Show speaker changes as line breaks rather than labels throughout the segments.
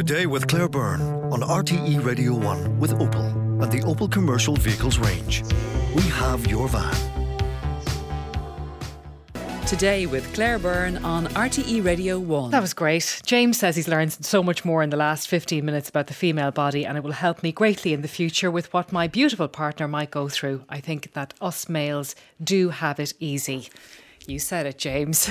Today with Claire Byrne on RTE Radio 1 with Opel and the Opel Commercial Vehicles range. We have your van.
Today with Claire Byrne on RTE Radio 1.
That was great. James says he's learned so much more in the last 15 minutes about the female body, and it will help me greatly in the future with what my beautiful partner might go through. I think that us males do have it easy. You said it, James.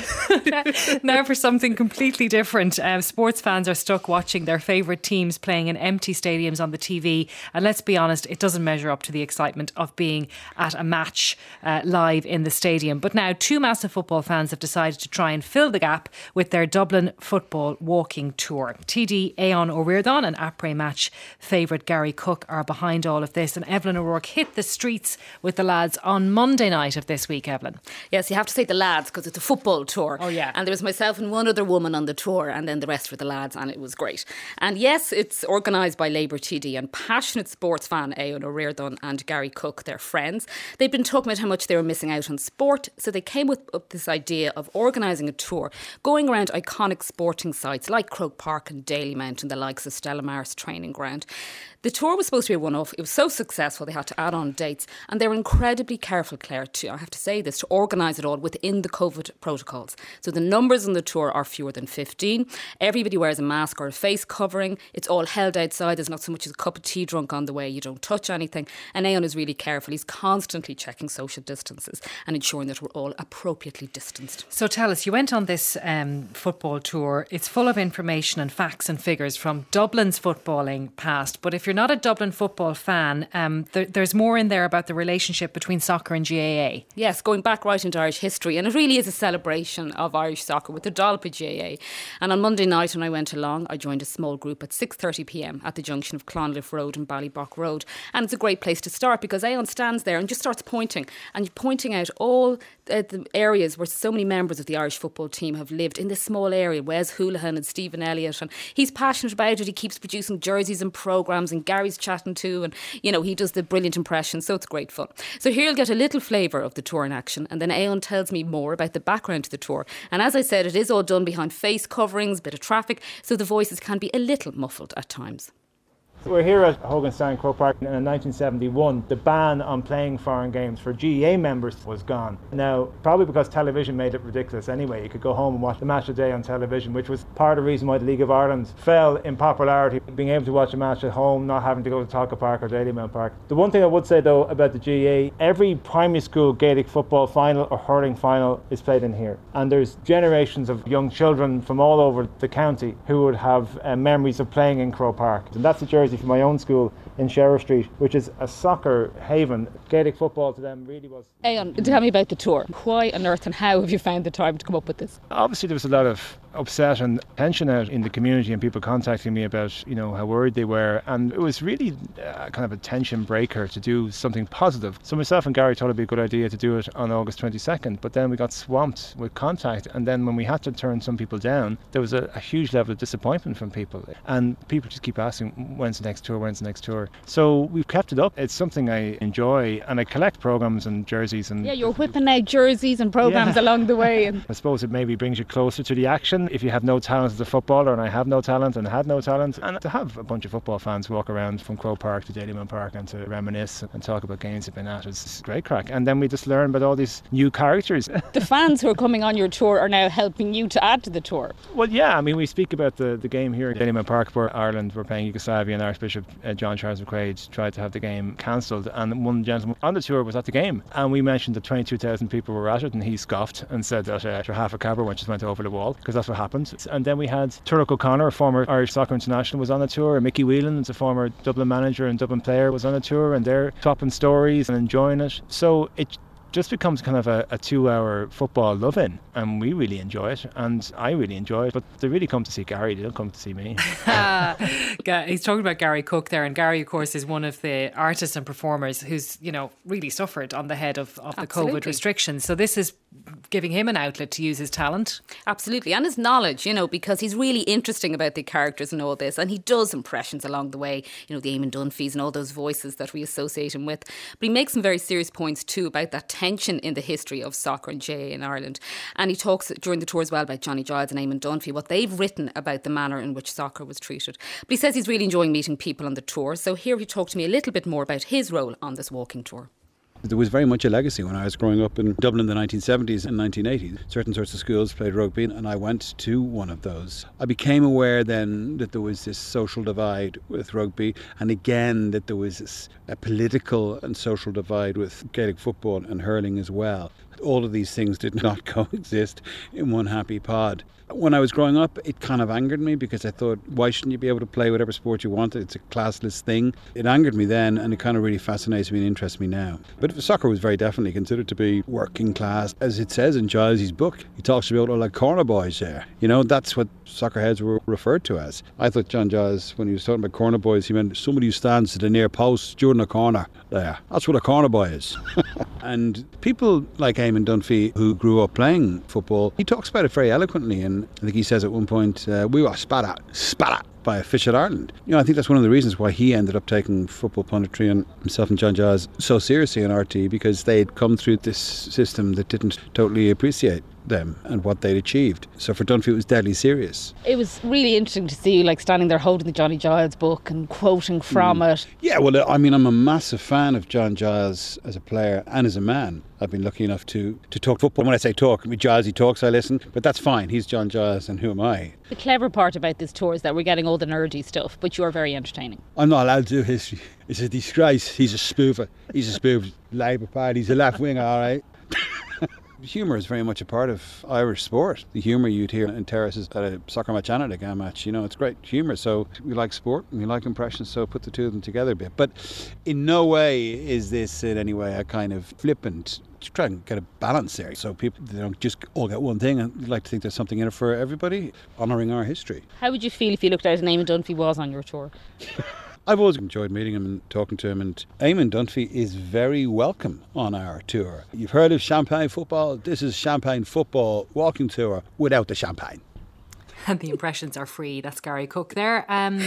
Now for something completely different. Sports fans are stuck watching their favourite teams playing in empty stadiums on the TV. And let's be honest, it doesn't measure up to the excitement of being at a match live in the stadium. But now two massive football fans have decided to try and fill the gap with their Dublin football walking tour. TD Aon O'Riordan and après match favourite Gary Cook are behind all of this. And Evelyn O'Rourke hit the streets with the lads on Monday night of this week, Evelyn.
Yes, you have to say the lads because it's a football tour.
Oh, yeah.
And there was myself and one other woman on the tour, and then the rest were the lads, and it was great. And yes, it's organised by Labour TD, and passionate sports fan Aon O'Riordan and Gary Cook, their friends. They'd been talking about how much they were missing out on sport, so they came up with this idea of organising a tour, going around iconic sporting sites like Croke Park and Dalymount and the likes of Stella Maris training ground. The tour was supposed to be a one-off. It was so successful they had to add on dates, and they were incredibly careful, Claire, I have to say this, to organise it all within the COVID protocols. So the numbers on the tour are fewer than 15. Everybody wears a mask or a face covering. It's all held outside. There's not so much as a cup of tea drunk on the way. You don't touch anything. And Aon is really careful. He's constantly checking social distances and ensuring that we're all appropriately distanced.
So tell us, you went on this football tour. It's full of information and facts and figures from Dublin's footballing past. But if you're not a Dublin football fan, there's more in there about the relationship between soccer and GAA.
Yes, going back right into Irish history, and it really is a celebration of Irish soccer with the Dalpa GAA. And on Monday night when I went along, I joined a small group at 6:30pm at the junction of Clonliffe Road and Ballybock Road. And it's a great place to start because Aon stands there and just starts pointing out all the areas where so many members of the Irish football team have lived in this small area. Wes Houlihan and Stephen Elliott, and he's passionate about it. He keeps producing jerseys and programmes, and Gary's chatting too, and he does the brilliant impressions, so it's great fun. So here you'll get a little flavour of the tour in action, and then Aon tells me more about the background to the tour. And as I said, it is all done behind face coverings, a bit of traffic, so the voices can be a little muffled at times.
We're here at Hoganstown Croke Park, and in 1971 the ban on playing foreign games for GAA members was gone. Now, probably because television made it ridiculous anyway. You could go home and watch the match a day on television, which was part of the reason why the League of Ireland fell in popularity, being able to watch a match at home, not having to go to Talca Park or Dalymount Park. The one thing I would say though about the GAA, every primary school Gaelic football final or hurling final is played in here, and there's generations of young children from all over the county who would have memories of playing in Croke Park, and that's a jersey from my own school in Sheriff Street, which is a soccer haven. Gaelic football to them really was.
Aon, tell me about the tour. Why on earth and how have you found the time to come up with this?
Obviously there was a lot of upset and tension out in the community, and people contacting me about how worried they were, and it was really kind of a tension breaker to do something positive. So myself and Gary thought it'd be a good idea to do it on August 22nd, but then we got swamped with contact, and then when we had to turn some people down, there was a huge level of disappointment from people, and people just keep asking, when's the next tour? So we've kept it up. It's something I enjoy, and I collect programmes and jerseys. And
yeah, you're whipping out jerseys and programmes along the way. And
I suppose it maybe brings you closer to the action if you have no talent as a footballer, and I have no talent and had no talent. And to have a bunch of football fans walk around from Croke Park to Dalymount Park and to reminisce and talk about games they've been at, it's great crack. And then we just learn about all these new characters.
The fans who are coming on your tour are now helping you to add to the tour.
Well, yeah, I mean, we speak about the game here at Dalymount Park where Ireland were playing Yugoslavia, and Archbishop John Charles McQuaid tried to have the game cancelled, and one gentleman on the tour was at the game, and we mentioned that 22,000 people were at it, and he scoffed and said that half a Cabra just went over the wall, because that's what happened. And then we had Turlough O'Connor, a former Irish soccer international, was on the tour. Mickey Whelan, a former Dublin manager and Dublin player, was on the tour, and they're topping stories and enjoying it. So it just becomes kind of a 2-hour football love-in, and we really enjoy it, and I really enjoy it. But they really come to see Gary, they don't come to see me.
He's talking about Gary Cook there, and Gary, of course, is one of the artists and performers who's really suffered on the head of the COVID restrictions. So this is giving him an outlet to use his talent.
Absolutely, and his knowledge, because he's really interesting about the characters and all this, and he does impressions along the way, the Eamon Dunphys and all those voices that we associate him with. But he makes some very serious points too about that tension in the history of soccer and GAA in Ireland. And he talks during the tour as well about Johnny Giles and Eamon Dunphy, what they've written about the manner in which soccer was treated. But he says he's really enjoying meeting people on the tour. So here he talked to me a little bit more about his role on this walking tour.
There was very much a legacy when I was growing up in Dublin in the 1970s and 1980s. Certain sorts of schools played rugby and I went to one of those. I became aware then that there was this social divide with rugby, and again that there was a political and social divide with Gaelic football and hurling as well. All of these things did not coexist in one happy pod. When I was growing up, it kind of angered me because I thought, why shouldn't you be able to play whatever sport you wanted? It's a classless thing. It angered me then, and it kind of really fascinates me and interests me now. But soccer was very definitely considered to be working class. As it says in Giles' book, he talks about all like corner boys there. You know, that's what soccer heads were referred to as. I thought John Giles, when he was talking about corner boys, he meant somebody who stands at the near post during a corner. There, that's what a corner boy is. And people like Eamon Dunphy, who grew up playing football, he talks about it very eloquently, and I think he says at one point, we were spat at by a fish at Ireland. You know, I think that's one of the reasons why he ended up taking football punditry and himself and John Giles so seriously in RT, because they'd come through this system that didn't totally appreciate them and what they'd achieved. So for Dunphy it was deadly serious.
It was really interesting to see you like standing there holding the Johnny Giles book and quoting from it.
Yeah, well, I mean, I'm a massive fan of John Giles as a player and as a man. I've been lucky enough to talk football. When I say talk, I mean Giles, he talks, I listen, but that's fine. He's John Giles and who am I?
The clever part about this tour is that we're getting all the nerdy stuff, but you're very entertaining.
I'm not allowed to do history. It's a disgrace. He's a spoofer. He's a spoof. Labour Party. He's a left winger, all right. Humour is very much a part of Irish sport. The humour you'd hear in terraces at a soccer match and at a game match, you know, it's great humour. So we like sport and we like impressions, so put the two of them together a bit. But in no way is this in any way a kind of flippant, to try and get a balance there, so people, they don't just all get one thing. I'd like to think there's something in it for everybody, honouring our history.
How would you feel if you looked out and Eamon Dunphy was on your tour?
I've always enjoyed meeting him and talking to him, and Eamon Dunphy is very welcome on our tour. You've heard of Champagne football? This is Champagne football walking tour without the champagne.
And the impressions are free. That's Gary Cook there.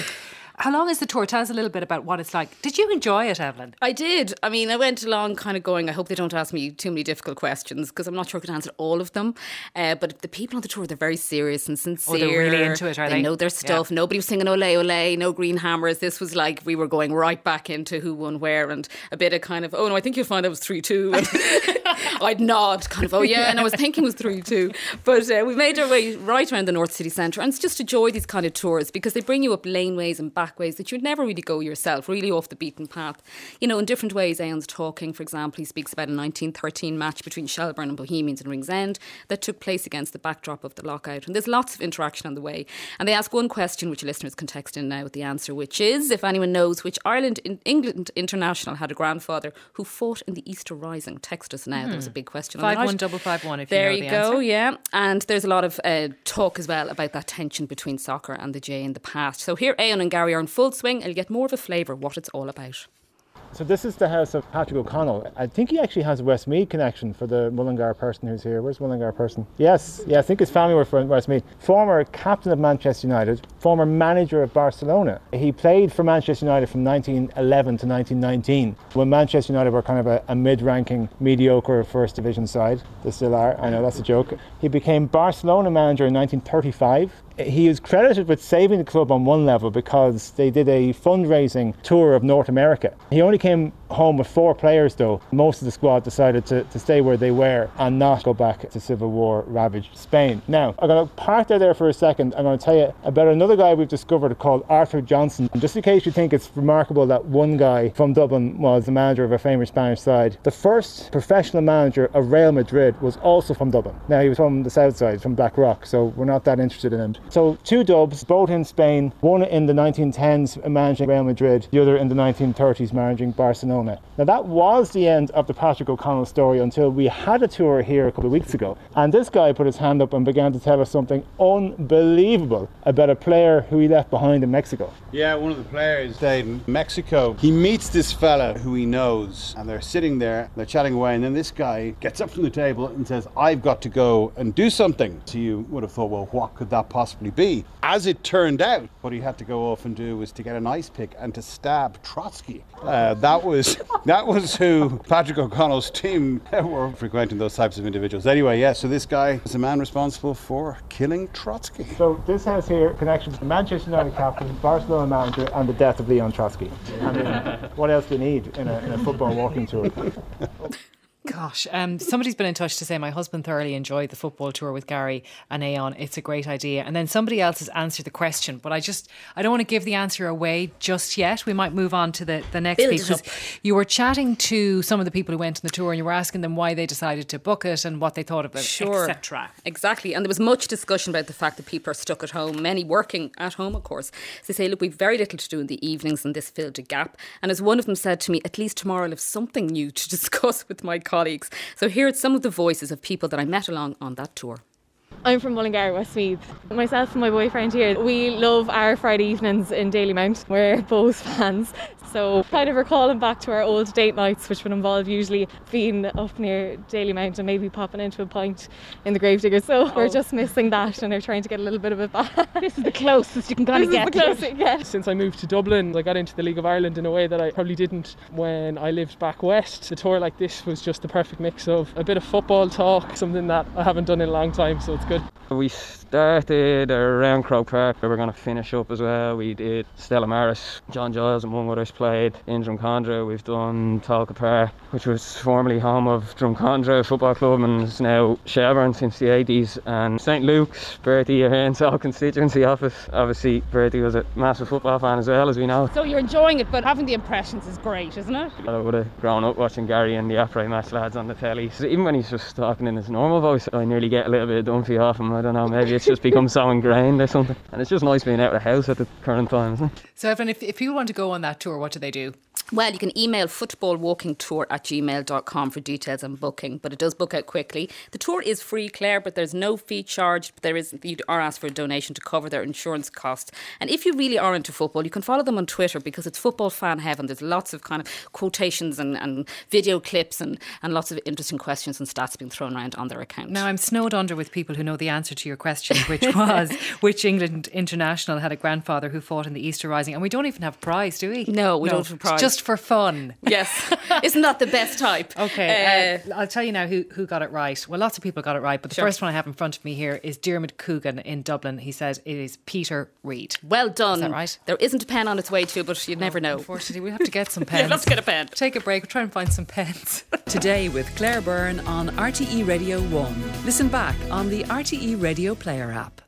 How long is the tour? Tell us a little bit about what it's like. Did you enjoy it, Evelyn?
I did. I mean, I went along kind of going, I hope they don't ask me too many difficult questions because I'm not sure I could answer all of them. But the people on the tour, they're very serious and sincere.
Oh, they're really into it, are they?
They know their stuff. Yeah. Nobody was singing ole ole, no green hammers. This was like we were going right back into who won where and a bit of kind of, oh no, I think you'll find it was 3-2. I'd nod kind of, oh yeah, and I was thinking it was 3-2. But we made our way right around the North City Centre, and it's just enjoy these kind of tours because they bring you up laneways and backways that you'd never really go yourself, really off the beaten path. You know, in different ways. Eon's talking, for example, he speaks about a 1913 match between Shelbourne and Bohemians in Ringsend that took place against the backdrop of the lockout. And there's lots of interaction on the way. And they ask one question, which listeners can text in now with the answer, which is, if anyone knows which England international had a grandfather who fought in the Easter Rising. Text us now. There was a big question on
51551 if
there
you know
you
the
go,
answer.
yeah. And there's a lot of talk as well about that tension between soccer and the J in the past. So here Eon and Gary are in full swing and you get more of a flavour of what it's all about.
So this is the house of Patrick O'Connell. I think he actually has a Westmeath connection for the Mullingar person who's here. Where's Mullingar person? Yes, I think his family were from Westmeath. Former captain of Manchester United, former manager of Barcelona. He played for Manchester United from 1911 to 1919, when Manchester United were kind of a mid-ranking, mediocre first division side. They still are, I know that's a joke. He became Barcelona manager in 1935. He is credited with saving the club on one level because they did a fundraising tour of North America. He only came home with 4 players though. Most of the squad decided to stay where they were and not go back to Civil War ravaged Spain. Now, I'm going to park there for a second. I'm going to tell you about another guy we've discovered called Arthur Johnson. Just in case you think it's remarkable that one guy from Dublin was the manager of a famous Spanish side, the first professional manager of Real Madrid was also from Dublin. Now, he was from the south side, from Blackrock, so we're not that interested in him. So 2 dubs, both in Spain, one in the 1910s managing Real Madrid, the other in the 1930s managing Barcelona. Now that was the end of the Patrick O'Connell story until we had a tour here a couple of weeks ago. And this guy put his hand up and began to tell us something unbelievable about a player who he left behind in Mexico.
Yeah, one of the players stayed in Mexico. He meets this fella who he knows and they're sitting there, they're chatting away, and then this guy gets up from the table and says, I've got to go and do something. So you would have thought, well, what could that possibly possibly be. As it turned out, what he had to go off and do was to get an ice pick and to stab Trotsky. That was who Patrick O'Connell's team were frequenting, those types of individuals. Anyway, yeah, so this guy is a man responsible for killing Trotsky.
So this has here connections to Manchester United captain, Barcelona manager, and the death of Leon Trotsky. I mean, what else do you need in a football walking tour?
Gosh, somebody's been in touch to say my husband thoroughly enjoyed the football tour with Gary and Aon. It's a great idea. And then somebody else has answered the question, but I don't want to give the answer away just yet. We might move on to the next piece. Because you were chatting to some of the people who went on the tour and you were asking them why they decided to book it and what they thought of it,
sure,
etc.
Exactly. And there was much discussion about the fact that people are stuck at home, many working at home, of course. So they say, look, we've very little to do in the evenings, and this filled a gap. And as one of them said to me, at least tomorrow I'll have something new to discuss with my colleagues. So here are some of the voices of people that I met along on that tour.
I'm from Mullingar, Westmeath. Myself and my boyfriend here, we love our Friday evenings in Dalymount. We're both fans. So kind of recalling back to our old date nights, which would involve usually being up near Dalymount and maybe popping into a pint in the Gravediggers. So we're just missing that and are trying to get a little bit of it back.
This is the closest you can kind of get.
Since
I moved to Dublin, I got into the League of Ireland in a way that I probably didn't when I lived back west. A tour like this was just the perfect mix of a bit of football talk, something that I haven't done in a long time, so it's good.
We started around Croke Park, where we're going to finish up as well. We did Stella Maris, John Giles among others played in Drumcondra. We've done Talca Park, which was formerly home of Drumcondra Football Club and is now Shelbourne since the 80s. And St Luke's, Bertie Ahern's all constituency office. Obviously Bertie was a massive football fan as well, as we know.
So you're enjoying it, but having the impressions is great, isn't it?
I would have grown up watching Gary and the Après Match lads on the telly. So even when he's just talking in his normal voice, I nearly get a little bit of Dunphy off him. I don't know, maybe it's just become so ingrained or something. And it's just nice being out of the house at the current time, isn't it?
So Evelyn, if you want to go on that tour, what do they do?
Well, you can email footballwalkingtour@gmail.com for details and booking, but it does book out quickly. The tour is free, Claire, but there's no fee charged. You are asked for a donation to cover their insurance costs. And if you really are into football, you can follow them on Twitter because it's football fan heaven. There's lots of kind of quotations and video clips and lots of interesting questions and stats being thrown around on their account.
Now, I'm snowed under with people who know the answer to your question, which was which England international had a grandfather who fought in the Easter Rising. And we don't even have a prize, do we?
No, we don't have a prize.
Just for fun.
Yes. Isn't that the best type?
Okay. I'll tell you now who got it right. Well, lots of people got it right, but the first one I have in front of me here is Diarmuid Coogan in Dublin. He said it is Peter Reid.
Well done.
Is that right?
There isn't a pen on its way to, but you never know.
Unfortunately, we'll have to get some pens.
You'll have to get a pen.
Take a break. We'll try and find some pens.
Today with Claire Byrne on RTE Radio 1. Listen back on the RTE Radio Player app.